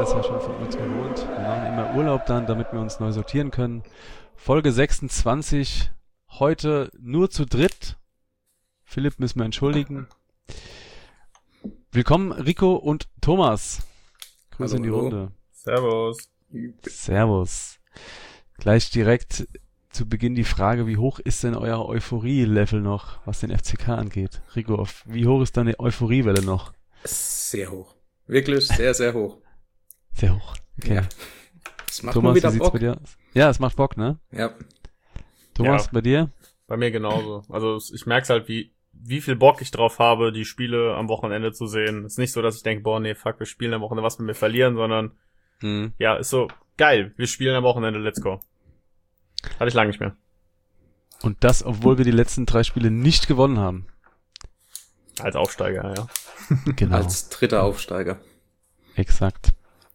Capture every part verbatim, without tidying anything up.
das ja schon von uns gewohnt. Wir machen immer Urlaub dann, damit wir uns neu sortieren können. Folge sechsundzwanzig, heute nur zu dritt. Philipp müssen wir entschuldigen. Willkommen Rico und Thomas. Grüße Hallo, in die hallo. Runde. Servus. Servus. Gleich direkt zu Beginn die Frage, wie hoch ist denn euer Euphorie-Level noch, was den F C K angeht? Rico, auf wie hoch ist deine Euphoriewelle noch? Sehr hoch. Wirklich sehr, sehr hoch. Sehr hoch. Okay. Ja. Es macht Thomas, nur wieder wie sieht's Bock. bei dir aus? Ja, es macht Bock, ne? Ja. Thomas, Ja. bei dir? Bei mir genauso. Also ich merk's halt, wie wie viel Bock ich drauf habe, die Spiele am Wochenende zu sehen. Ist nicht so, dass ich denke, boah, nee, fuck, wir spielen am Wochenende, was wenn wir verlieren, sondern Hm. ja, ist so, geil, wir spielen am Wochenende, let's go. Hatte ich lange nicht mehr. Und das, obwohl wir die letzten drei Spiele nicht gewonnen haben. Als Aufsteiger, ja. Genau. Als dritter Aufsteiger. Exakt.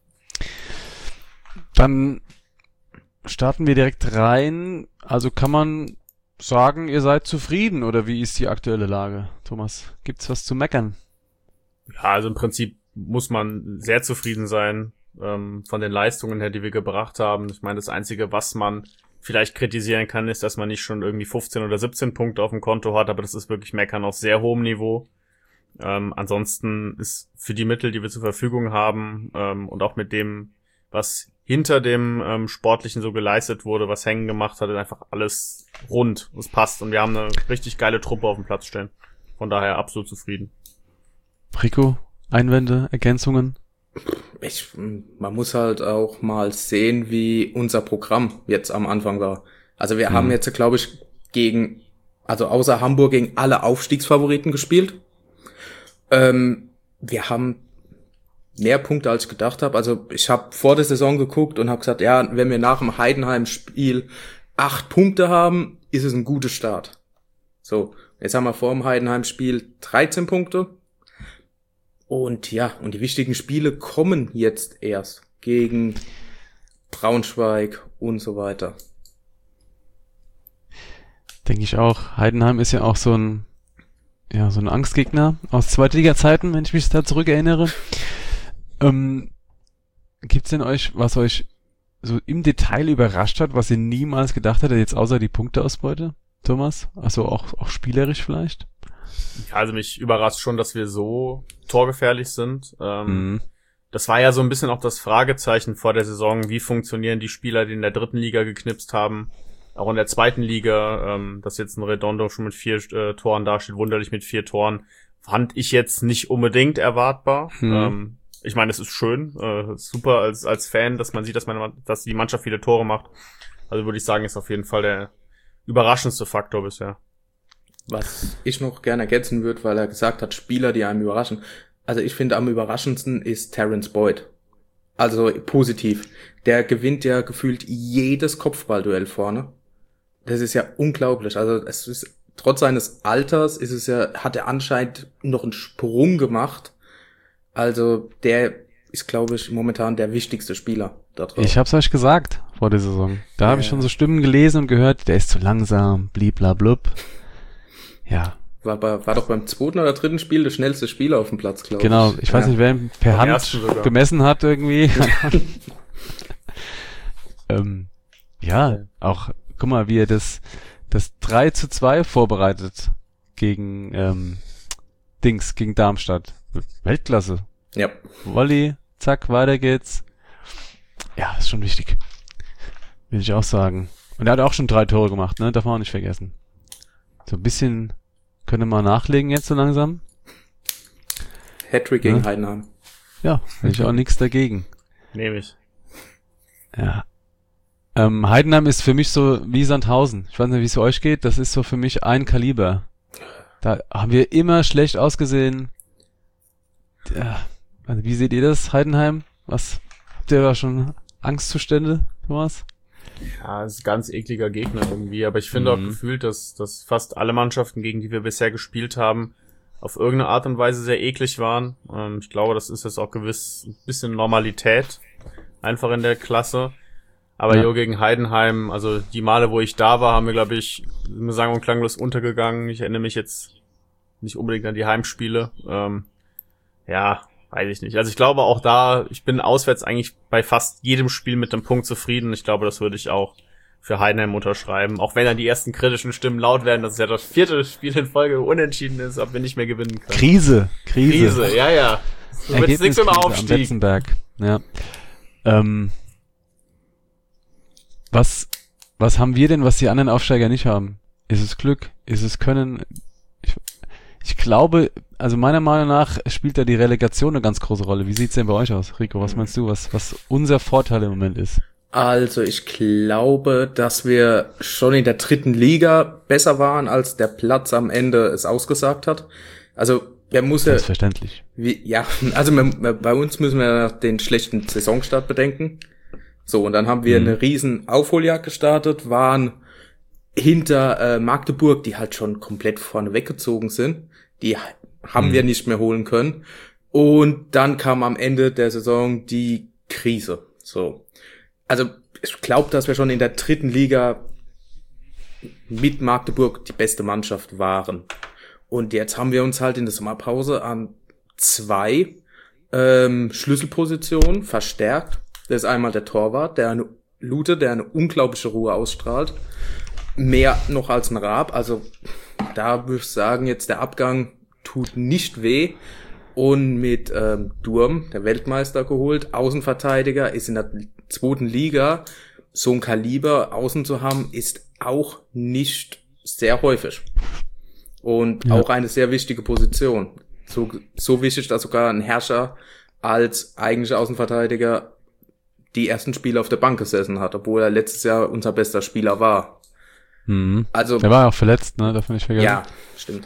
Dann starten wir direkt rein. Also kann man sagen, ihr seid zufrieden oder wie ist die aktuelle Lage? Thomas, gibt's was zu meckern? Ja, also im Prinzip muss man sehr zufrieden sein ähm, von den Leistungen her, die wir gebracht haben. Ich meine, das Einzige, was man vielleicht kritisieren kann, ist, dass man nicht schon irgendwie fünfzehn oder siebzehn Punkte auf dem Konto hat, aber das ist wirklich Meckern auf sehr hohem Niveau. Ähm, ansonsten ist für die Mittel, die wir zur Verfügung haben ähm, und auch mit dem, was hinter dem ähm, Sportlichen so geleistet wurde, was hängen gemacht hat, ist einfach alles rund. Es passt und wir haben eine richtig geile Truppe auf dem Platz stehen. Von daher absolut zufrieden. Rico, Einwände, Ergänzungen? Ich, man muss halt auch mal sehen, wie unser Programm jetzt am Anfang war. Also wir Mhm. haben jetzt, glaube ich, gegen, also außer Hamburg gegen alle Aufstiegsfavoriten gespielt. Ähm, wir haben mehr Punkte, als ich gedacht habe. Also ich habe vor der Saison geguckt und habe gesagt, ja, wenn wir nach dem Heidenheim-Spiel acht Punkte haben, ist es ein guter Start. So, jetzt haben wir vor dem Heidenheim-Spiel dreizehn Punkte. Und ja, und die wichtigen Spiele kommen jetzt erst gegen Braunschweig und so weiter. Denke ich auch. Heidenheim ist ja auch so ein, ja, so ein Angstgegner aus Zweitliga-Zeiten, wenn ich mich da zurückerinnere. Ähm, gibt's denn euch, was euch so im Detail überrascht hat, was ihr niemals gedacht hättet, jetzt außer die Punkteausbeute, Thomas? Also auch, auch spielerisch vielleicht? Ja, also mich überrascht schon, dass wir so torgefährlich sind. Ähm, Mhm. Das war ja so ein bisschen auch das Fragezeichen vor der Saison. Wie funktionieren die Spieler, die in der dritten Liga geknipst haben? Auch in der zweiten Liga, ähm, dass jetzt ein Redondo schon mit vier äh, Toren dasteht, wunderlich mit vier Toren, fand ich jetzt nicht unbedingt erwartbar. Mhm. Ähm, ich meine, es ist schön, äh, ist super als als Fan, dass man sieht, dass man, dass die Mannschaft viele Tore macht. Also würde ich sagen, ist auf jeden Fall der überraschendste Faktor bisher. Was ich noch gerne ergänzen würde, weil er gesagt hat, Spieler, die einem überraschen. Also ich finde, am überraschendsten ist Terence Boyd. Also positiv. Der gewinnt ja gefühlt jedes Kopfballduell vorne. Das ist ja unglaublich. Also es ist, trotz seines Alters ist es ja, hat er anscheinend noch einen Sprung gemacht. Also der ist, glaube ich, momentan der wichtigste Spieler da drauf. Ich hab's euch gesagt vor der Saison. Da habe ich Ja. schon so Stimmen gelesen und gehört, der ist zu langsam, bliblablub. Ja, War, bei, war doch beim zweiten oder dritten Spiel der schnellste Spieler auf dem Platz, glaube genau. ich. Ich weiß Ja. nicht, wer ihn per Beim Hand ersten sogar. gemessen hat irgendwie. ähm, ja, auch, guck mal, wie er das, das drei zu zwei vorbereitet gegen ähm, Dings, gegen Darmstadt. Weltklasse. Ja. Volley, zack, weiter geht's. Ja, ist schon wichtig. Will ich auch sagen. Und er hat auch schon drei Tore gemacht, ne? Darf man auch nicht vergessen. So ein bisschen könnte man nachlegen jetzt so langsam. Hattrick gegen Ja. Heidenheim. Ja, hätte ich auch nichts dagegen. Nehme ich. Ja. Ähm, Heidenheim ist für mich so wie Sandhausen. Ich weiß nicht, wie es für euch geht. Das ist so für mich ein Kaliber. Da haben wir immer schlecht ausgesehen. Ja. Also wie seht ihr das, Heidenheim? Was habt ihr da schon Angstzustände, Thomas? Ja, es ist ein ganz ekliger Gegner irgendwie, aber ich finde Mhm. auch gefühlt, dass, dass fast alle Mannschaften, gegen die wir bisher gespielt haben, auf irgendeine Art und Weise sehr eklig waren. Ähm, ich glaube, das ist jetzt auch gewiss ein bisschen Normalität, einfach in der Klasse. Aber Ja. jo, gegen Heidenheim, also die Male, wo ich da war, haben wir, glaube ich, sind wir sagen und klanglos untergegangen. Ich erinnere mich jetzt nicht unbedingt an die Heimspiele. Ähm, ja, weiß ich nicht. Also ich glaube auch da, ich bin auswärts eigentlich bei fast jedem Spiel mit dem Punkt zufrieden. Ich glaube, das würde ich auch für Heidenheim unterschreiben. Auch wenn dann die ersten kritischen Stimmen laut werden, dass es ja das vierte Spiel in Folge unentschieden ist, ob wir nicht mehr gewinnen können. Krise, Krise. Krise, ja, ja. So wird's nichts im Aufstieg. Am Betzenberg. Ja. Ähm, was, was haben wir denn, was die anderen Aufsteiger nicht haben? Ist es Glück? Ist es Können? Ich, ich glaube, also meiner Meinung nach spielt da die Relegation eine ganz große Rolle. Wie sieht's denn bei euch aus, Rico? Was meinst du, was, was unser Vorteil im Moment ist? Also ich glaube, dass wir schon in der dritten Liga besser waren, als der Platz am Ende es ausgesagt hat. Also der muss ja... Selbstverständlich. Wie, ja, also wir, bei uns müssen wir den schlechten Saisonstart bedenken. So, und dann haben wir mhm. eine riesen Aufholjagd gestartet, waren hinter äh, Magdeburg, die halt schon komplett vorne weggezogen sind. Die haben mhm. wir nicht mehr holen können. Und dann kam am Ende der Saison die Krise. So. Also ich glaube, dass wir schon in der dritten Liga mit Magdeburg die beste Mannschaft waren. Und jetzt haben wir uns halt in der Sommerpause an zwei ähm, Schlüsselpositionen verstärkt. Das ist einmal der Torwart, der eine Lute, der eine unglaubliche Ruhe ausstrahlt. Mehr noch als ein Raab. Also da würde ich sagen, jetzt der Abgang tut nicht weh. Und mit ähm, Durm, der Weltmeister, geholt. Außenverteidiger, ist in der zweiten Liga. So ein Kaliber außen zu haben, ist auch nicht sehr häufig. Und ja. auch eine sehr wichtige Position. So, so wichtig, dass sogar ein Herrscher als eigentlicher Außenverteidiger die ersten Spiele auf der Bank gesessen hat, obwohl er letztes Jahr unser bester Spieler war. Mhm. Also, der war ja auch verletzt, ne? Darf man nicht vergessen. Ja, stimmt.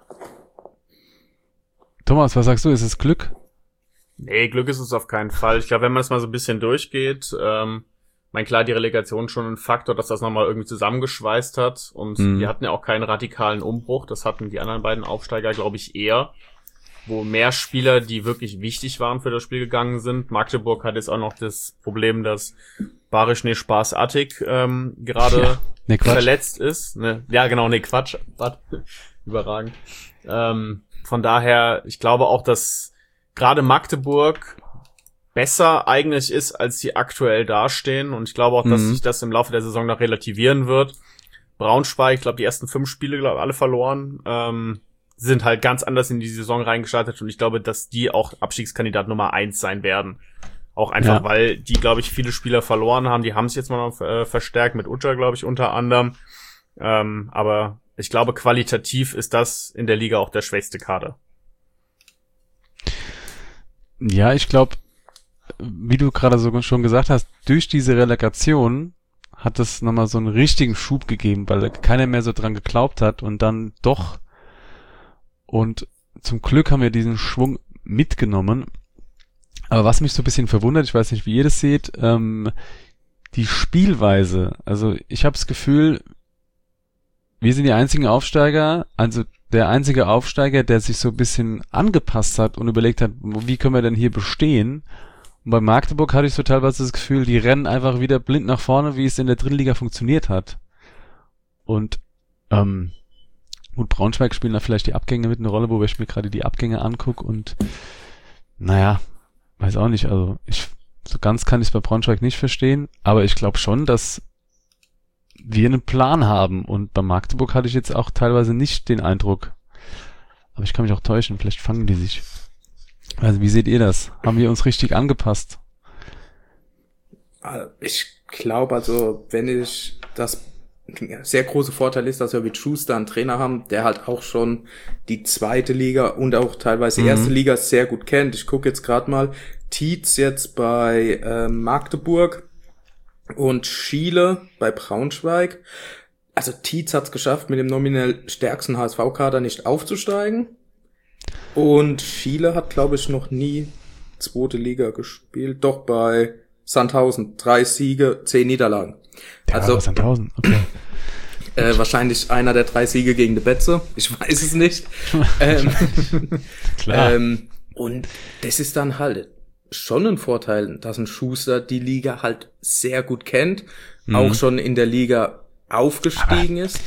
Thomas, was sagst du? Ist es Glück? Nee, Glück ist es auf keinen Fall. Ich glaube, wenn man es mal so ein bisschen durchgeht, ähm, mein klar, die Relegation schon ein Faktor, dass das nochmal irgendwie zusammengeschweißt hat. Und mhm. wir hatten ja auch keinen radikalen Umbruch. Das hatten die anderen beiden Aufsteiger, glaube ich, eher. Wo mehr Spieler, die wirklich wichtig waren für das Spiel gegangen sind. Magdeburg hat jetzt auch noch das Problem, dass Barisch ne Spaß Attik ähm, gerade ja, nee, verletzt ist. Ne, ja, genau, ne Quatsch. Überragend. Ähm, von daher, ich glaube auch, dass gerade Magdeburg besser eigentlich ist, als sie aktuell dastehen. Und ich glaube auch, dass mhm. sich das im Laufe der Saison noch relativieren wird. Braunschweig, ich glaube, die ersten fünf Spiele, glaube alle verloren. Ähm, sind halt ganz anders in die Saison reingestartet. Und ich glaube, dass die auch Abstiegskandidat Nummer eins sein werden. Auch einfach, ja. weil die, glaube ich, viele Spieler verloren haben. Die haben es jetzt mal noch äh, verstärkt, mit Utter, glaube ich, unter anderem. Ähm, aber ich glaube, qualitativ ist das in der Liga auch der schwächste Kader. Ja, ich glaube, wie du gerade so schon gesagt hast, durch diese Relegation hat es nochmal so einen richtigen Schub gegeben, weil keiner mehr so dran geglaubt hat und dann doch, und zum Glück haben wir diesen Schwung mitgenommen. Aber was mich so ein bisschen verwundert, ich weiß nicht, wie ihr das seht, ähm, die Spielweise, also ich habe das Gefühl, wir sind die einzigen Aufsteiger, also der einzige Aufsteiger, der sich so ein bisschen angepasst hat und überlegt hat, wie können wir denn hier bestehen? Und bei Magdeburg hatte ich so teilweise das Gefühl, die rennen einfach wieder blind nach vorne, wie es in der dritten Liga funktioniert hat. Und ähm, gut, Braunschweig spielen da vielleicht die Abgänge mit eine Rolle, wo ich mir gerade die Abgänge angucke und naja, weiß auch nicht, also ich so ganz kann ich es bei Braunschweig nicht verstehen, aber ich glaube schon, dass wir einen Plan haben und bei Magdeburg hatte ich jetzt auch teilweise nicht den Eindruck, aber ich kann mich auch täuschen, vielleicht fangen die sich. Also wie seht ihr das? Haben wir uns richtig angepasst? Ich glaube, also wenn ich das sehr große Vorteil ist, dass wir mit Schuster einen Trainer haben, der halt auch schon die zweite Liga und auch teilweise Mhm. erste Liga sehr gut kennt. Ich gucke jetzt gerade mal, Tietz jetzt bei äh, Magdeburg und Schiele bei Braunschweig. Also Tietz hat es geschafft, mit dem nominell stärksten H S V-Kader nicht aufzusteigen. Und Schiele hat, glaube ich, noch nie zweite Liga gespielt. Doch bei Sandhausen. Drei Siege, zehn Niederlagen. Der also war Sandhausen, okay. Äh, wahrscheinlich einer der drei Siege gegen die Betze. Ich weiß es nicht. ähm, Klar. Ähm, und das ist dann halt schon ein Vorteil, dass ein Schuster die Liga halt sehr gut kennt, Mhm. auch schon in der Liga aufgestiegen ist.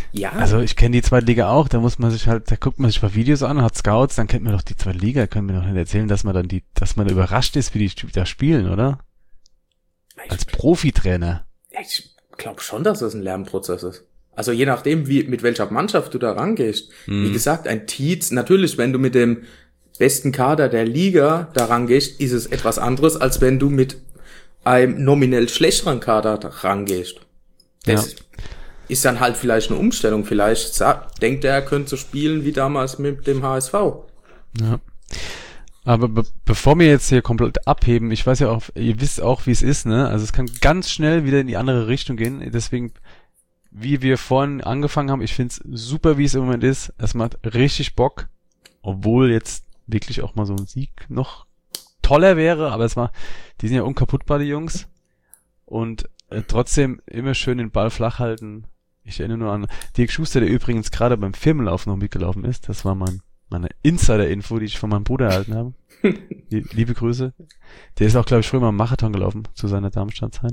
Ja. Also ich kenne die zweite Liga auch, da muss man sich halt, da guckt man sich mal Videos an, hat Scouts, dann kennt man doch die zweite Liga, können mir doch nicht erzählen, dass man dann die, dass man überrascht ist, wie die da spielen, oder? Als Profitrainer. Ja, ich glaube schon, dass das ein Lernprozess ist. Also je nachdem, wie mit welcher Mannschaft du da rangehst. Hm. Wie gesagt, ein Tietz, natürlich, wenn du mit dem besten Kader der Liga da rangehst, ist es etwas anderes, als wenn du mit einem nominell schlechteren Kader da rangehst. Das Ja. ist dann halt vielleicht eine Umstellung. Vielleicht sagt, denkt er, er könnte so spielen wie damals mit dem H S V. Ja. Aber be bevor wir jetzt hier komplett abheben, ich weiß ja auch, ihr wisst auch, wie es ist, ne? Also es kann ganz schnell wieder in die andere Richtung gehen. Deswegen, wie wir vorhin angefangen haben, ich find's super, wie es im Moment ist. Es macht richtig Bock, obwohl jetzt wirklich auch mal so ein Sieg noch toller wäre, aber es war, die sind ja unkaputtbar, die Jungs. Und äh, trotzdem immer schön den Ball flach halten. Ich erinnere nur an Dirk Schuster, der übrigens gerade beim Firmenlauf noch mitgelaufen ist. Das war mein meine Insider-Info, die ich von meinem Bruder erhalten habe. Liebe Grüße. Der ist auch, glaube ich, früher mal im Marathon gelaufen zu seiner Darmstadt-Zeit.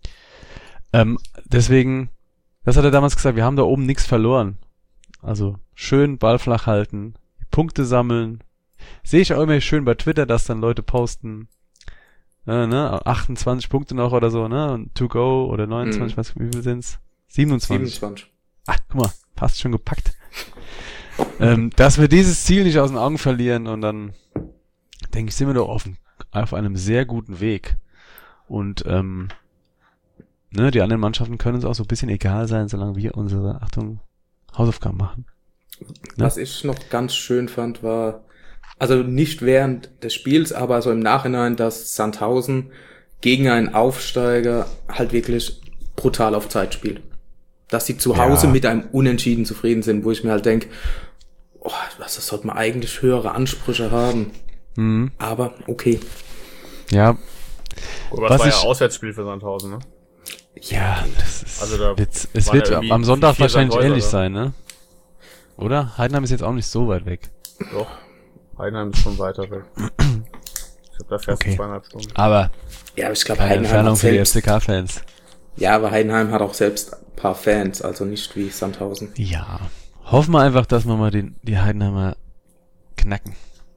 Ähm, deswegen, das hat er damals gesagt, wir haben da oben nichts verloren. Also schön Ball flach halten, Punkte sammeln. Sehe ich auch immer schön bei Twitter, dass dann Leute posten, äh, ne, achtundzwanzig Punkte noch oder so, ne, und to go oder neunundzwanzig, mhm. was, wie viel sind's? siebenundzwanzig. siebenundzwanzig. Ah, guck mal, passt schon gepackt. ähm, dass wir dieses Ziel nicht aus den Augen verlieren und dann, denke ich, sind wir doch auf, auf einem sehr guten Weg. Und ähm, ne, die anderen Mannschaften können uns auch so ein bisschen egal sein, solange wir unsere, Achtung, Hausaufgaben machen. Ne? Was ich noch ganz schön fand, war, also nicht während des Spiels, aber so im Nachhinein, dass Sandhausen gegen einen Aufsteiger halt wirklich brutal auf Zeit spielt. Dass sie zu Hause ja. mit einem Unentschieden zufrieden sind, wo ich mir halt denke, oh, was, das sollte man eigentlich höhere Ansprüche haben. Mhm. Aber okay. Ja. Gut, aber was das war ich, ja Auswärtsspiel für Sandhausen, ne? Ja, das ist, also da wird, es waren wird ja am Sonntag wahrscheinlich Sandhäuser, ähnlich oder? sein, ne? Oder? Heidenheim ist jetzt auch nicht so weit weg. Doch. Heidenheim ist schon weiter weg. Ich glaube, da fährst du Okay. zweieinhalb Stunden. Aber Ja, aber ich glaube, eine Heidenheim Entfernung hat für die selbst, F C K-Fans. ja, aber Heidenheim hat auch selbst ein paar Fans, also nicht wie Sandhausen. Ja. Hoffen wir einfach, dass wir mal den, die Heidenheimer knacken.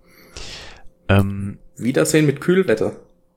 Ähm, Wiedersehen mit Kühlwetter.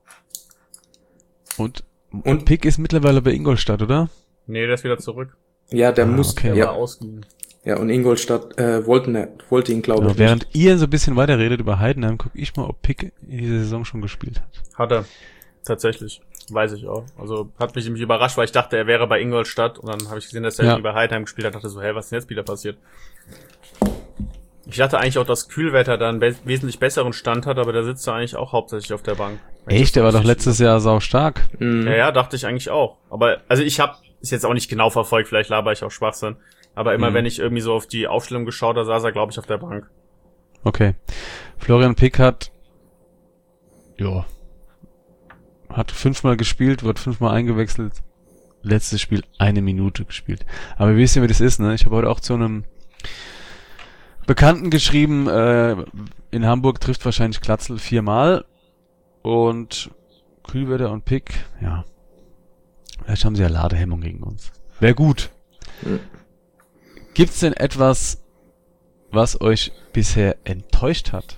und, und Und- Pick ist mittlerweile bei Ingolstadt, oder? Nee, der ist wieder zurück. Ja, der Ah, muss, okay. Der ja, war ausgeliehen. ja, und Ingolstadt äh, wollten, wollte ihn, glaube Ja, ich, während ihr so ein bisschen weiterredet über Heidenheim, gucke ich mal, ob Pick in dieser Saison schon gespielt hat. Hat er. Tatsächlich. Weiß ich auch. Also hat mich nämlich überrascht, weil ich dachte, er wäre bei Ingolstadt und dann habe ich gesehen, dass er Ja. irgendwie bei Heidenheim gespielt hat. Dachte so, hey, was ist denn jetzt wieder passiert? Ich dachte eigentlich auch, dass Kühlwetter da einen be- wesentlich besseren Stand hat, aber der sitzt da eigentlich auch hauptsächlich auf der Bank. Wenn ich das Echt? Der war doch richtig- letztes Jahr sau stark. Mhm. Ja, ja, dachte ich eigentlich auch. Aber, also ich habe ist jetzt auch nicht genau verfolgt, vielleicht laber ich auch Schwachsinn. Aber immer Mhm. wenn ich irgendwie so auf die Aufstellung geschaut habe, saß er, glaube ich, auf der Bank. Okay. Florian Pick hat, ja, hat fünfmal gespielt, wird fünfmal eingewechselt. Letztes Spiel eine Minute gespielt. Aber wir wissen, wie das ist, ne? Ich habe heute auch zu einem Bekannten geschrieben, äh, in Hamburg trifft wahrscheinlich Glatzel viermal und Kühlwetter und Pick, ja. Vielleicht haben sie ja Ladehemmung gegen uns. Wäre gut. Mhm. Gibt's denn etwas, was euch bisher enttäuscht hat?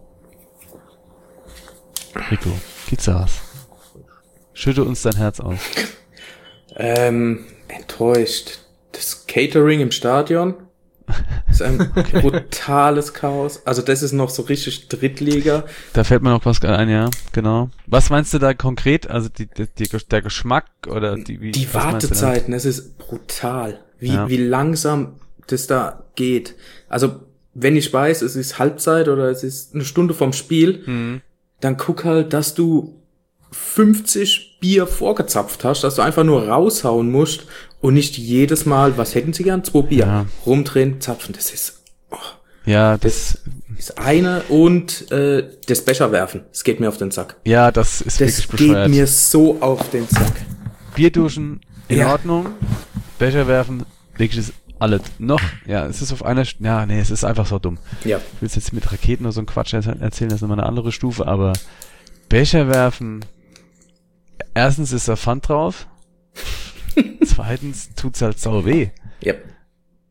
Rico, gibt's da was? Schütte uns dein Herz aus. Ähm, enttäuscht. Das Catering im Stadion ist ein brutales Chaos. Also das ist noch so richtig Drittliga. Da fällt mir noch was ein, ja, genau. Was meinst du da konkret? Also die, die, die, der Geschmack oder die wie, Die was meinst du da? Wartezeiten, es ist brutal. Wie, Ja. wie langsam das da geht. Also wenn ich weiß, es ist Halbzeit oder es ist eine Stunde vom Spiel, Mhm. dann guck halt, dass du fünfzig Bier vorgezapft hast, dass du einfach nur raushauen musst und nicht jedes Mal, was hätten sie gern? Zwei Bier. Ja. Rumdrehen, zapfen. Das ist, oh, Ja, das, ist eine und äh, das Becher werfen. Das geht mir auf den Sack. ja, das ist Das wirklich geht bescheuert. mir so auf den Sack. Bierduschen in Ja. Ordnung, Becher werfen, wirklich ist alles noch. Ja, es ist auf einer, St- ja, nee, es ist einfach so dumm. Ja. Ich will jetzt mit Raketen oder so ein Quatsch erzählen, das ist nochmal eine andere Stufe, aber Becher werfen, erstens ist da Pfand drauf, zweitens tut's halt sau weh. Ja.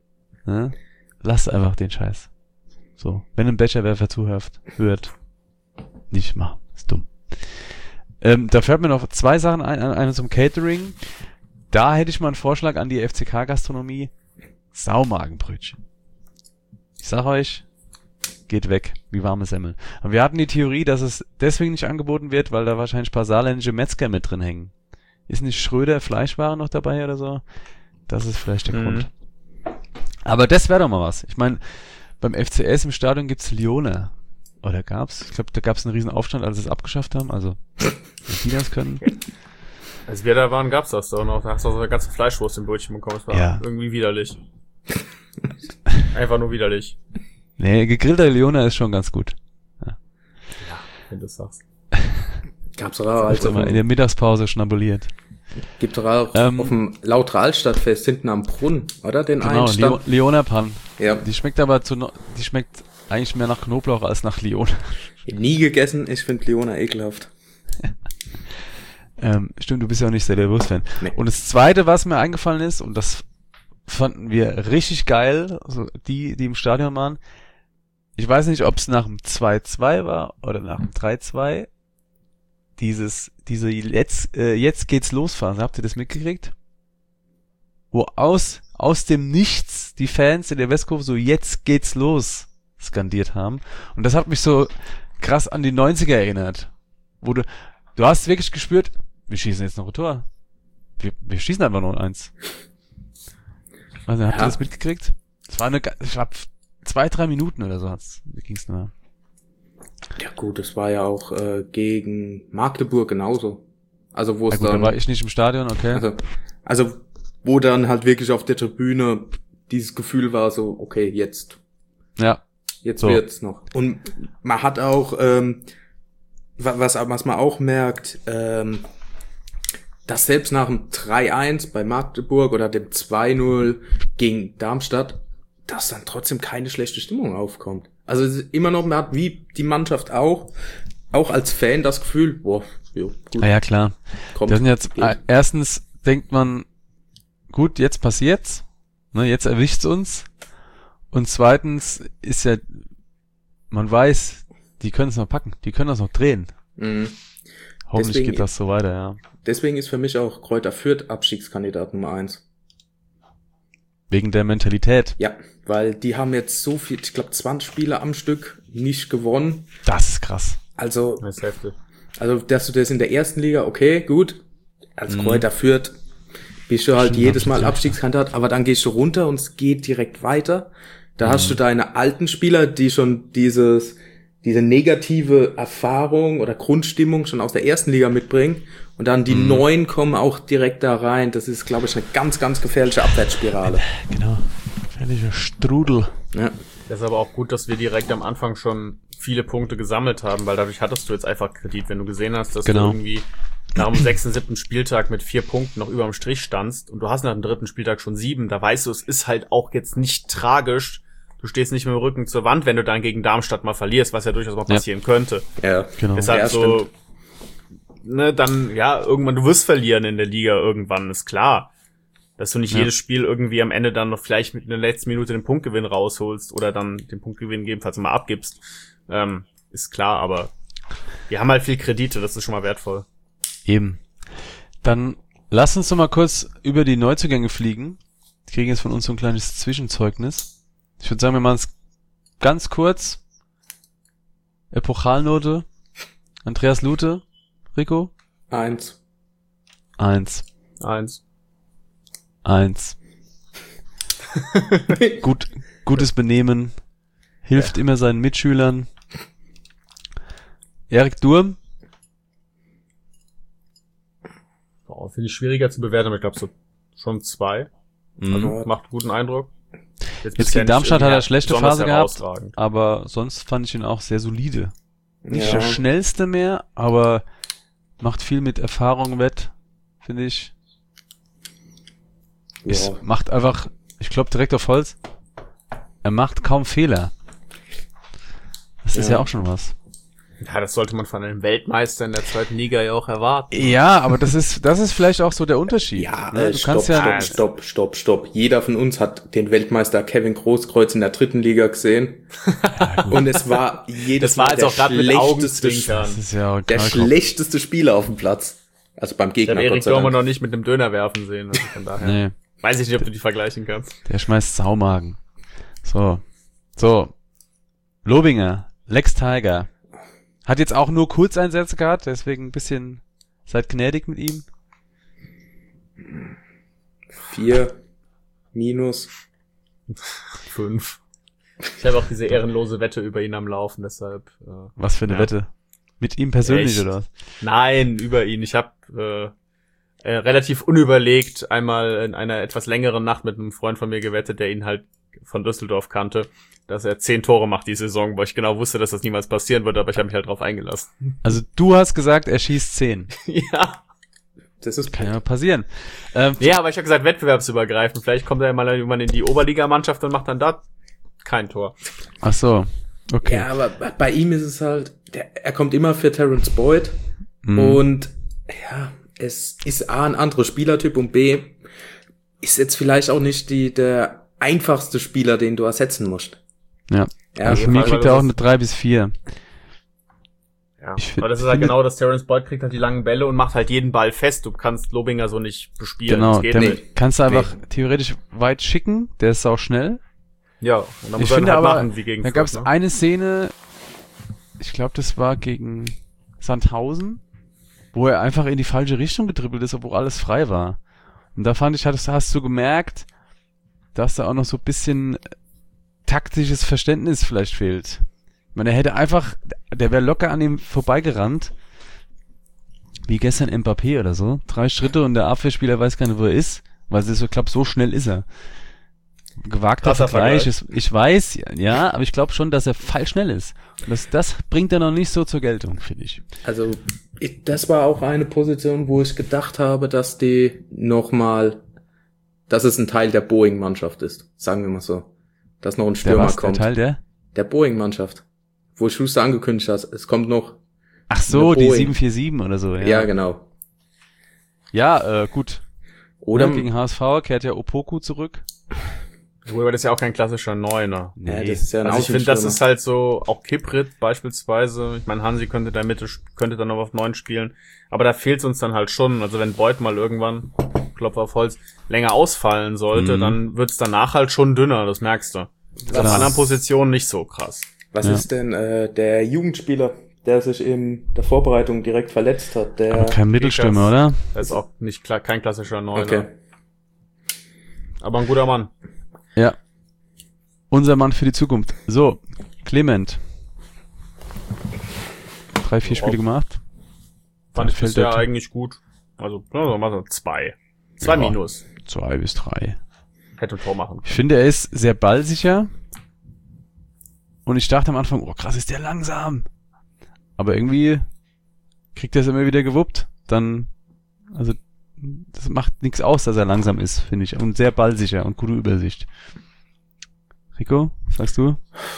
Ne? Lasst einfach den Scheiß. So, wenn ein Becherwerfer zuhört, hört, nicht machen. Ist dumm. Ähm, da fällt mir noch zwei Sachen ein. Eine zum Catering. Da hätte ich mal einen Vorschlag an die F C K-Gastronomie. Saumagenbrötchen. Ich sag euch, geht weg, wie warme Semmel. Aber wir hatten die Theorie, dass es deswegen nicht angeboten wird, weil da wahrscheinlich ein paar saarländische Metzger mit drin hängen. Ist nicht Schröder Fleischware noch dabei oder so? Das ist vielleicht der mhm. Grund. Aber das wäre doch mal was. Ich meine, beim F C S im Stadion gibt's Lione. Oder gab's? Ich glaube, da gab's einen riesen Aufstand, als sie es abgeschafft haben. Also, wenn die das können. Als wir da waren, gab's das doch noch. Da hast du auch so eine ganze Fleischwurst im Brötchen bekommen. Das war ja. irgendwie widerlich. Einfach nur widerlich. Nee, gegrillter Lione ist schon ganz gut. Ja, ja wenn du das sagst. Gab's doch auch also immer in der Mittagspause schnabuliert. Gibt doch auch ähm, auf dem Lauter Altstadtfest hinten am Brunnen, oder? Den genau, einen Stand. Leona Pan. Ja. Die schmeckt aber zu, die schmeckt eigentlich mehr nach Knoblauch als nach Lione. Nie gegessen, ich finde Lione ekelhaft. ähm, stimmt, du bist ja auch nicht sehr Wurst-Fan. Nee. Und das Zweite, was mir eingefallen ist, und das fanden wir richtig geil, also die, die im Stadion waren, ich weiß nicht, ob es nach dem zwei zwei war oder nach dem drei zwei, dieses, diese jetzt, äh, jetzt geht's los Phase, habt ihr das mitgekriegt? Wo aus, aus dem Nichts die Fans in der Westkurve so jetzt geht's los skandiert haben. Und das hat mich so krass an die neunziger erinnert. Wo du, du hast wirklich gespürt, wir schießen jetzt noch ein Tor. Wir, wir schießen einfach nur eins. Also, habt ihr ja. das mitgekriegt? Das war eine, ich glaube, zwei, drei Minuten oder so hat's, wie ging's nur? Ja gut, das war ja auch äh, gegen Magdeburg genauso. Also wo es ja, gut, dann... Da war ich nicht im Stadion, okay. Also, also wo dann halt wirklich auf der Tribüne dieses Gefühl war so, okay, jetzt. Ja. Jetzt so. Wird's noch. Und man hat auch, ähm, was, was man auch merkt, ähm, dass selbst nach dem drei eins bei Magdeburg oder dem zwei null gegen Darmstadt, dass dann trotzdem keine schlechte Stimmung aufkommt. Also es ist immer noch, man hat wie die Mannschaft auch, auch als Fan das Gefühl, boah, jo, gut. Ah ja, klar. Kommt, das sind jetzt, geht. Erstens denkt man, gut, jetzt passiert's, ne, jetzt erwischt's uns. Und zweitens ist ja, man weiß, die können es noch packen, die können das noch drehen. Mhm. Hoffentlich deswegen, geht das so weiter, ja. Deswegen ist für mich auch Kräuter Fürth Abstiegskandidat Nummer eins. Wegen der Mentalität. Ja, weil die haben jetzt so viel, ich glaube zwanzig Spiele am Stück nicht gewonnen. Das ist krass. Also, das ist heftig. Also, dass du das in der ersten Liga, okay, gut, als mhm. Kräuter Fürth bist du halt Stimmt, jedes Mal Abstiegskandidat, aber dann gehst du runter und es geht direkt weiter. Da mhm. hast du deine alten Spieler, die schon dieses, diese negative Erfahrung oder Grundstimmung schon aus der ersten Liga mitbringen und dann die mhm. neuen kommen auch direkt da rein. Das ist, glaube ich, eine ganz, ganz gefährliche Abwärtsspirale. Genau, gefährlicher Strudel. Ja. Das ist aber auch gut, dass wir direkt am Anfang schon viele Punkte gesammelt haben, weil dadurch hattest du jetzt einfach Kredit, wenn du gesehen hast, dass genau. du irgendwie nach dem sechsten, siebten Spieltag mit vier Punkten noch über dem Strich standst und du hast nach dem dritten Spieltag schon sieben, da weißt du, es ist halt auch jetzt nicht tragisch. Du stehst nicht mit dem Rücken zur Wand, wenn du dann gegen Darmstadt mal verlierst, was ja durchaus mal passieren ja. könnte. Ja, genau. Deshalb ja, so, stimmt. ne, dann, ja, irgendwann, du wirst verlieren in der Liga irgendwann, ist klar. Dass du nicht ja. jedes Spiel irgendwie am Ende dann noch vielleicht mit in der letzten Minute den Punktgewinn rausholst oder dann den Punktgewinn gegebenenfalls mal abgibst, ähm, ist klar, aber wir haben halt viel Kredite, das ist schon mal wertvoll. Eben. Dann lass uns doch mal kurz über die Neuzugänge fliegen. Die kriegen jetzt von uns so ein kleines Zwischenzeugnis. Ich würde sagen, wir machen es ganz kurz. Epochalnote. Andreas Lute. Rico? Eins. Eins. Eins. Eins. Gut, gutes Benehmen. Hilft ja. immer seinen Mitschülern. Erik Durm? Oh, finde ich schwieriger zu bewerten, aber ich glaube so schon zwei. Mhm. Also macht guten Eindruck. Jetzt, Jetzt gegen Darmstadt hat er schlechte Phase gehabt, aber sonst fand ich ihn auch sehr solide. Nicht ja. der schnellste mehr, aber macht viel mit Erfahrung wett, finde ich. Ja. Es macht einfach, ich glaube direkt auf Holz, er macht kaum Fehler. Das ja. ist ja auch schon was. Ja, das sollte man von einem Weltmeister in der zweiten Liga ja auch erwarten. Ja, aber das ist, das ist vielleicht auch so der Unterschied. Ja, ne? äh, Du stopp, kannst ja, stopp, stopp, stopp, stopp. Jeder von uns hat den Weltmeister Kevin Großkreuz in der dritten Liga gesehen. Und es war jedes Das war Mal jetzt der auch gerade mit schlechteste, Augenzwinkern. das ist ja der Knallkopf. schlechteste Spieler auf dem Platz. Also beim Ich Gegner. habe Erik Gott sei Dormer Dank. noch nicht mit einem Döner werfen sehen. Also von daher Nee, weiß ich nicht, ob du die vergleichen kannst. der schmeißt Saumagen. So. So. Lobinger. Lex Tiger. Hat jetzt auch nur Kurzeinsätze gehabt, deswegen ein bisschen, seid gnädig mit ihm. Vier minus. Fünf. Ich habe auch diese ehrenlose Wette über ihn am Laufen, deshalb. Äh, Was für eine Ja. Wette. Mit ihm persönlich, Echt? oder was? Nein, über ihn. Ich habe äh, äh, relativ unüberlegt einmal in einer etwas längeren Nacht mit einem Freund von mir gewettet, der ihn halt von Düsseldorf kannte, dass er zehn Tore macht die Saison, weil ich genau wusste, dass das niemals passieren würde, aber ich habe mich halt drauf eingelassen. Also du hast gesagt, er schießt zehn. Ja. Das ist Kann ja mal passieren. Ähm, Ja, aber ich habe gesagt, wettbewerbsübergreifend. Vielleicht kommt er ja mal irgendwann in die Oberligamannschaft und macht dann da kein Tor. ach so. Okay. Ja, aber bei ihm ist es halt, der, er kommt immer für Terence Boyd Mhm. und ja, es ist A, ein anderer Spielertyp und B, ist jetzt vielleicht auch nicht die der einfachste Spieler, den du ersetzen musst. Ja. Ja, Also für jeden mich Fall, kriegt weil er auch das eine drei bis vier. Ja. Ich find- aber das ist halt finde- genau das, Terence Boyd kriegt halt die langen Bälle und macht halt jeden Ball fest. Du kannst Lobinger so nicht bespielen. Genau, Das geht der nicht. kannst du einfach theoretisch weit schicken, der ist auch schnell. Ja, und dann muss Ich er finde halt aber, machen, wie gegen da gab es Fürth, ne? eine Szene, ich glaube, das war gegen Sandhausen, wo er einfach in die falsche Richtung gedribbelt ist, obwohl alles frei war. Und da fand ich, hast, hast du gemerkt, dass da auch noch so ein bisschen taktisches Verständnis vielleicht fehlt. Ich meine, er hätte einfach, der wäre locker an ihm vorbeigerannt, wie gestern Mbappé oder so. Drei Schritte und der Abwehrspieler weiß gar nicht, wo er ist, weil es so klappt, so schnell ist er. Gewagter Krasser Vergleich, Vergleich. ist, ich weiß, ja, aber ich glaube schon, dass er fall schnell ist. Und das, das bringt er noch nicht so zur Geltung, finde ich. Also ich, das war auch eine Position, wo ich gedacht habe, dass die nochmal, dass es ein Teil der Boeing-Mannschaft ist, sagen wir mal so. Dass noch ein Der Stürmer was, der kommt. Teil der? Der Boeing-Mannschaft. Wo Schuster angekündigt hat, es kommt noch. Ach so, Eine die Boeing. sieben vier sieben oder so, ja. Ja, genau. Ja, äh, gut. Oder Ja, gegen H S V kehrt ja Opoku zurück. Wobei das ist ja auch kein klassischer Neuner. ja, das ist ja ein Also ich finde, das Außenstürmer. ist halt so, auch Kiprit beispielsweise, ich meine, Hansi könnte da Mitte, könnte dann noch auf neun spielen, aber da fehlt es uns dann halt schon, also wenn Beuth mal irgendwann, Klopf auf Holz, länger ausfallen sollte, Mhm. dann wird's danach halt schon dünner, das merkst du. Das ist auf Was- anderen Positionen nicht so krass. Was Ja. ist denn äh, der Jugendspieler, der sich in der Vorbereitung direkt verletzt hat? Der Aber kein Mittelstürmer, oder? Das ist auch nicht klar, kein klassischer Neuner. Okay. Aber ein guter Mann. Ja. Unser Mann für die Zukunft. So, Clement. Drei, vier Spiele Oh. gemacht. Fand ich Fällt bisher der- eigentlich gut. Also, ja, mal so zwei. Zwei Ja. Minus. Zwei bis drei. Hätte ein Tor machen. Ich finde, er ist sehr ballsicher. Und ich dachte am Anfang, oh krass, ist der langsam. Aber irgendwie kriegt er es immer wieder gewuppt. Dann, also, das macht nichts aus, dass er langsam ist, finde ich. Und sehr ballsicher und gute Übersicht. Rico, was sagst du?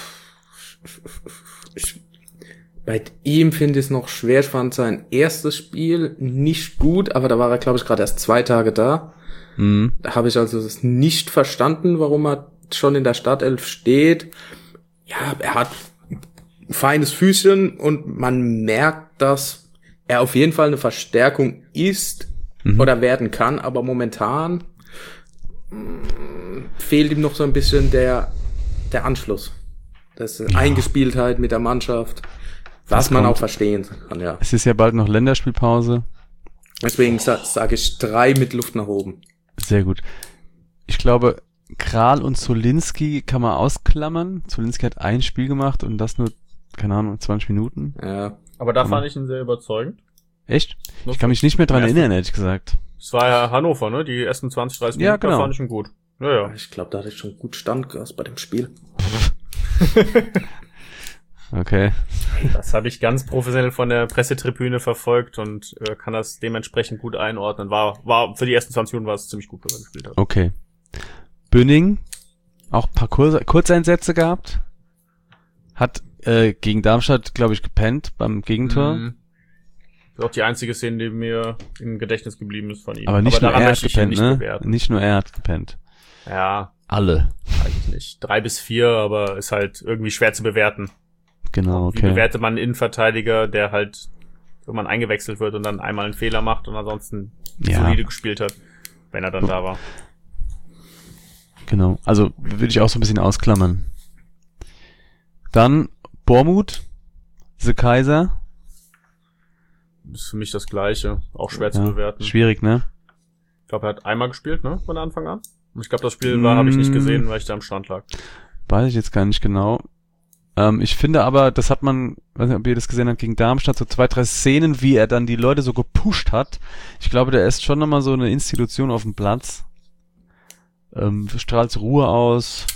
Ich, bei ihm finde ich es noch schwer. Ich fand sein erstes Spiel nicht gut, aber da war er, glaube ich, gerade erst zwei Tage da. Mhm. Da habe ich also es nicht verstanden, warum er schon in der Startelf steht. Ja, er hat ein feines Füßchen und man merkt, dass er auf jeden Fall eine Verstärkung ist Mhm. oder werden kann, aber momentan mh, fehlt ihm noch so ein bisschen der der Anschluss. Das ist Eingespieltheit mit der Mannschaft, was Das man kommt. auch verstehen kann, ja. Es ist ja bald noch Länderspielpause. Deswegen sa sage ich drei mit Luft nach oben. Sehr gut. Ich glaube, Kral und Zolinski kann man ausklammern. Zolinski hat ein Spiel gemacht und das nur, keine Ahnung, zwanzig Minuten. Ja. Aber da Mhm. fand ich ihn sehr überzeugend. Echt? Ich kann mich nicht mehr dran Ja, erinnern, ehrlich gesagt. Es war ja Hannover, ne? Die ersten zwanzig, dreißig Ja, Minuten, da genau. fand ich ihn gut. Ja, ja. Ich glaube, da hatte ich schon gut Standgas bei dem Spiel. Okay. Das habe ich ganz professionell von der Pressetribüne verfolgt und äh, kann das dementsprechend gut einordnen. War, war für die ersten zwanzig Minuten war es ziemlich gut, wenn er gespielt hat. Okay. Bünning, auch ein paar Kur Kurzeinsätze gehabt. Hat äh, gegen Darmstadt, glaube ich, gepennt beim Gegentor. Mhm. Das ist auch die einzige Szene, die mir im Gedächtnis geblieben ist von ihm. Aber nicht Aber nur er hat möchte ich ihn gepennt, nicht ne? bewerten. Nicht nur er hat gepennt. Ja, Alle. eigentlich nicht. Drei bis vier, aber ist halt irgendwie schwer zu bewerten. Genau, Wie okay. bewertet man einen Innenverteidiger, der halt irgendwann eingewechselt wird und dann einmal einen Fehler macht und ansonsten Ja. solide gespielt hat, wenn er dann da war. Genau. Also würde ich auch so ein bisschen ausklammern. Dann Bormuth, The Kaiser. Ist für mich das Gleiche. Auch schwer zu Ja, bewerten. schwierig, ne? Ich glaube, er hat einmal gespielt, ne? Von Anfang an. Und ich glaube, das Spiel war, habe ich nicht gesehen, weil ich da am Stand lag. Weiß ich jetzt gar nicht genau. Ähm, ich finde aber, das hat man, weiß nicht, ob ihr das gesehen habt, gegen Darmstadt, so zwei, drei Szenen, wie er dann die Leute so gepusht hat. Ich glaube, der ist schon nochmal so eine Institution auf dem Platz. Ähm, strahlt Ruhe aus.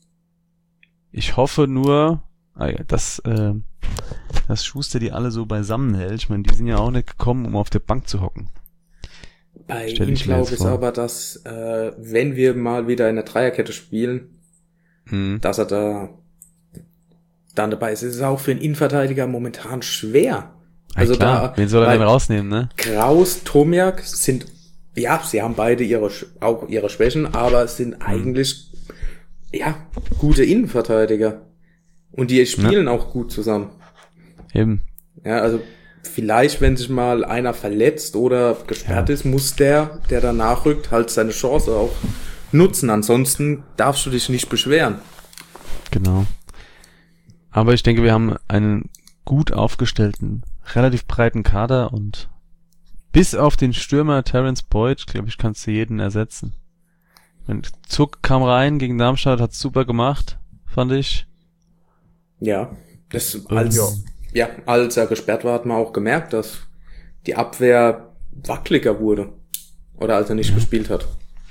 Ich hoffe nur, ah ja, dass, äh, dass Schuster die alle so beisammen hält. Ich meine, die sind ja auch nicht gekommen, um auf der Bank zu hocken. Bei Stell ihm ich mir glaube jetzt ich vor. aber, dass äh, wenn wir mal wieder in der Dreierkette spielen, Hm. dass er da dann dabei ist. Es ist auch für einen Innenverteidiger momentan schwer. Also ja, klar. da, Wen soll er weil denn rausnehmen, ne? Kraus, Tomiak sind, ja, sie haben beide ihre, Sch- auch ihre Schwächen, aber es sind eigentlich, ja, gute Innenverteidiger. Und die spielen auch gut zusammen. Eben. Ja, also vielleicht, wenn sich mal einer verletzt oder gesperrt Ja. ist, muss der, der da nachrückt, halt seine Chance auch nutzen. Ansonsten darfst du dich nicht beschweren. Genau. Aber ich denke, wir haben einen gut aufgestellten, relativ breiten Kader und bis auf den Stürmer Terence Boyd, glaube ich, kannst du jeden ersetzen. Wenn Zuck kam rein gegen Darmstadt, hat's super gemacht, fand ich. Ja, das als, Ja. ja, als er gesperrt war, hat man auch gemerkt, dass die Abwehr wackeliger wurde. Oder als er nicht gespielt hat.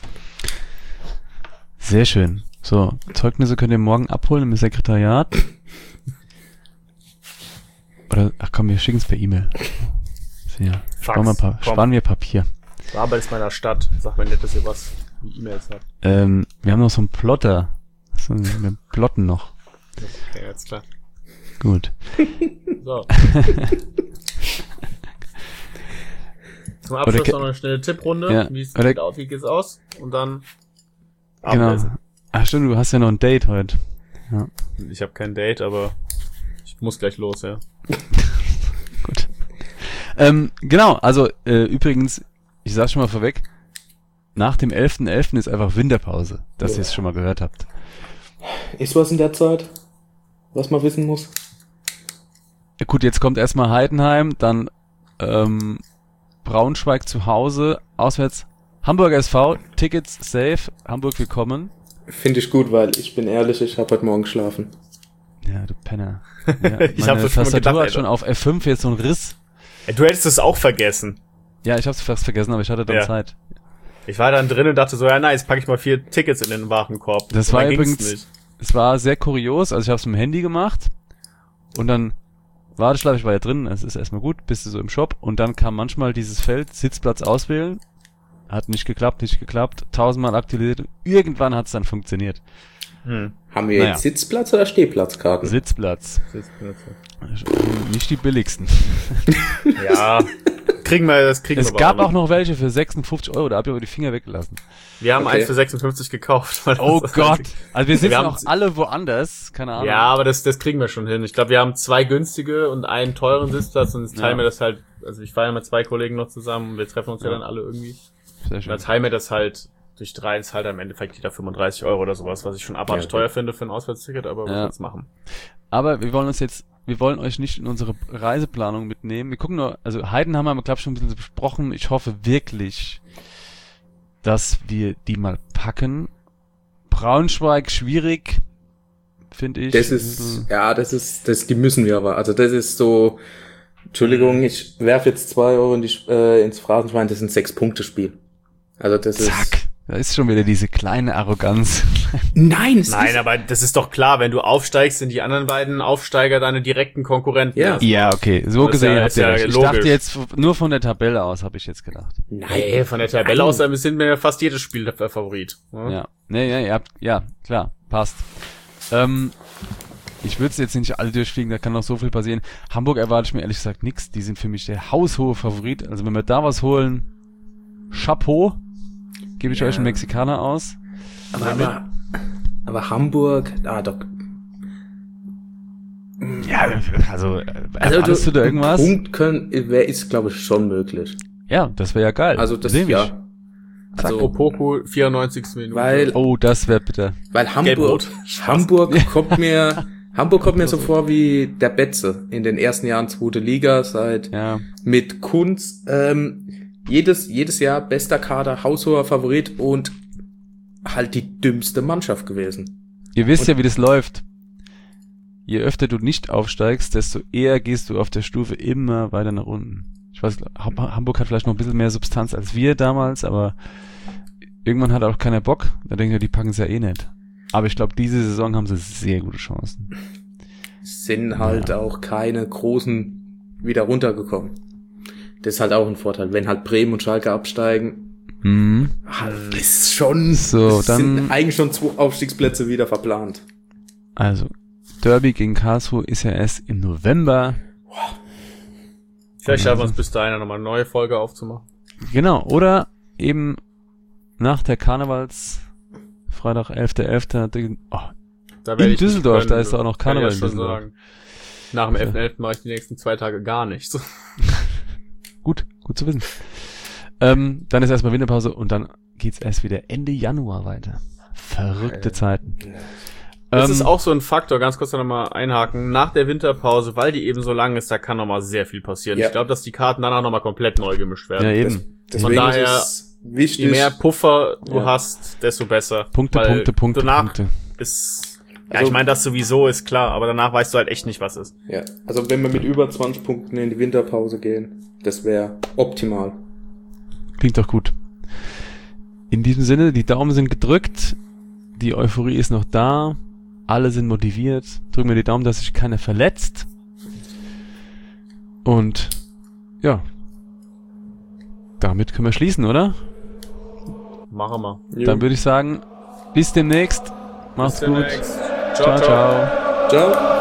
Sehr schön. So, Zeugnisse könnt ihr morgen abholen im Sekretariat. Oder, ach komm, wir schicken es per E-Mail. Ja, sparen wir, pa- komm. sparen wir Papier. Du arbeitest in meiner Stadt. Sag mir nicht, dass ihr was wie E-Mails habt. Ähm, wir haben noch so einen Plotter. So, wir plotten noch. Okay, jetzt klar. Gut. So. Zum Oder Abschluss ke- noch eine schnelle Tipprunde. Ja. Wie es Oder- geht aus, wie geht's aus? Und dann Genau. Abendessen. Ach stimmt, du hast ja noch ein Date heute. Ja, Ich habe kein Date, aber ich muss gleich los, ja. gut. Ähm, genau, also äh, übrigens, ich sag's schon mal vorweg, nach dem elften elften ist einfach Winterpause, dass Ja. ihr es schon mal gehört habt. Ist was in der Zeit, was man wissen muss? Ja, gut, jetzt kommt erstmal Heidenheim, dann ähm, Braunschweig zu Hause, auswärts Hamburg S V, Tickets safe, Hamburg willkommen. Finde ich gut, weil ich bin ehrlich, ich habe heute Morgen geschlafen. Ja, du Penner. Ja, Ich meine hab das schon mal Tastatur gedacht, hat Alter. schon auf F fünf jetzt so einen Riss. Ey, du hättest es auch vergessen. Ja, ich hab's fast vergessen, aber ich hatte dann Ja. Zeit. Ich war dann drin und dachte so, ja nice, packe ich mal vier Tickets in den Warenkorb. Das Und war dann ging's übrigens- nicht. Es war sehr kurios, also ich habe es mit dem Handy gemacht und dann Warteschleife, ich war ja drin, es ist erstmal gut, bist du so im Shop und dann kam manchmal dieses Feld, Sitzplatz auswählen, hat nicht geklappt, nicht geklappt, tausendmal aktualisiert, irgendwann hat es dann funktioniert. Hm. Haben wir Naja. jetzt Sitzplatz oder Stehplatzkarten? Sitzplatz, nicht die billigsten. Ja, kriegen wir, das kriegen Es wir gab aber auch noch welche für sechsundfünfzig Euro, da hab ich aber die Finger weggelassen. Wir haben Okay. eins für sechsundfünfzig gekauft. weil das Oh das Gott, einzige- also wir sind Wir haben- noch alle woanders, keine Ahnung. Ja, aber das, das kriegen wir schon hin. Ich glaube, wir haben zwei günstige und einen teuren Sitzplatz und jetzt teilen Ja. wir das halt, also ich fahre ja mit zwei Kollegen noch zusammen und wir treffen uns ja, Ja. dann alle irgendwie. Sehr Und schön. dann teilen wir das halt durch drei, ist halt am Endeffekt jeder fünfunddreißig Euro oder sowas, was ich schon abartig Ja, okay. teuer finde für ein Auswärtsticket, aber was Ja. jetzt machen. Aber wir wollen uns jetzt, wir wollen euch nicht in unsere Reiseplanung mitnehmen. Wir gucken nur, also Heidenheim haben wir, glaube ich, schon ein bisschen besprochen. Ich hoffe wirklich, dass wir die mal packen. Braunschweig, schwierig, finde ich. Das ist, ja, das ist, das, die müssen wir aber. Also das ist so, Entschuldigung, ich werfe jetzt zwei Euro in die, äh, ins Phrasenschwein, das ist ein Sechs-Punkte-Spiel. Also das ist... Zack, da ist schon wieder diese kleine Arroganz. Nein, es Nein, ist, aber das ist doch klar, wenn du aufsteigst, sind die anderen beiden Aufsteiger deine direkten Konkurrenten. Ja. Ja, okay, so Das ist gesehen ja- habt ist ihr ja recht. Ich logisch. dachte jetzt nur von der Tabelle aus, habe ich jetzt gedacht. Hey, von der Tabelle aus äh, sind wir fast jedes Spiel der Favorit. Ja. Ja, nee, nee, ihr habt, ja, klar, passt. Ähm, ich würde es jetzt nicht alle durchfliegen, da kann noch so viel passieren. Hamburg erwarte ich mir ehrlich gesagt nichts. Die sind für mich der haushohe Favorit. Also wenn wir da was holen, Chapeau, gebe ich Ja. euch einen Mexikaner aus. Aber, aber, aber Hamburg, ah doch. Ja, also, äh, Also erwartest du da irgendwas? Punkt können, wer ist, glaube ich, schon möglich. Ja, das wäre ja geil. Also das, Seh mich. ja. Also, Opoku, vierundneunzigste Minute. weil, Oh, das wäre bitter. weil Hamburg, Gelb-Rot. Hamburg kommt mir, Hamburg kommt mir so vor wie der Betze in den ersten Jahren zweite Liga, seit, Ja. mit Kunz, ähm, jedes, jedes Jahr bester Kader, haushoher Favorit und halt die dümmste Mannschaft gewesen. Ihr wisst ja, wie das läuft. Je öfter du nicht aufsteigst, desto eher gehst du auf der Stufe immer weiter nach unten. Ich weiß, Ham- Hamburg hat vielleicht noch ein bisschen mehr Substanz als wir damals, aber irgendwann hat auch keiner Bock. Da denken wir, die packen es ja eh nicht. Aber ich glaube, diese Saison haben sie sehr gute Chancen. Sind halt Ja. auch keine großen wieder runtergekommen. Das ist halt auch ein Vorteil. Wenn halt Bremen und Schalke absteigen, Mhm. halt, ist schon, So, es dann- sind eigentlich schon zwei Aufstiegsplätze wieder verplant. Also, Derby gegen Karlsruhe ist ja erst im November. Vielleicht schaffen wir es bis dahin nochmal eine neue Folge aufzumachen. Genau, oder eben nach der Karnevals, Freitag, elfter elfter Oh, Da In werde ich nicht Düsseldorf, können, da ist doch auch noch kann ich Karneval ja in schon Düsseldorf. sagen. Nach dem elften elften mache ich die nächsten zwei Tage gar nichts. gut, gut zu wissen. Ähm, dann ist erstmal Winterpause und dann geht's erst wieder Ende Januar weiter. Verrückte Alter. Zeiten. Das Ähm, ist auch so ein Faktor, ganz kurz noch mal einhaken. Nach der Winterpause, weil die eben so lang ist, da kann noch mal sehr viel passieren. Ja. Ich glaube, dass die Karten danach noch mal komplett neu gemischt werden. Ja, eben. Das, Von deswegen daher, ist es wichtig. Je mehr Puffer du Ja. hast, desto besser. Punkte, Weil Punkte, Punkte, danach Punkte. ist, ja, Also- ich meine, das sowieso ist klar, aber danach weißt du halt echt nicht, was ist. Ja, also wenn wir mit über zwanzig Punkten in die Winterpause gehen, das wäre optimal. Klingt doch gut. In diesem Sinne, die Daumen sind gedrückt, die Euphorie ist noch da, alle sind motiviert, drücken wir die Daumen, dass sich keiner verletzt. Und ja, damit können wir schließen, oder? Machen wir. Dann würde ich sagen, bis demnächst. Macht's Bis gut. demnächst. Ciao, ciao. Ciao.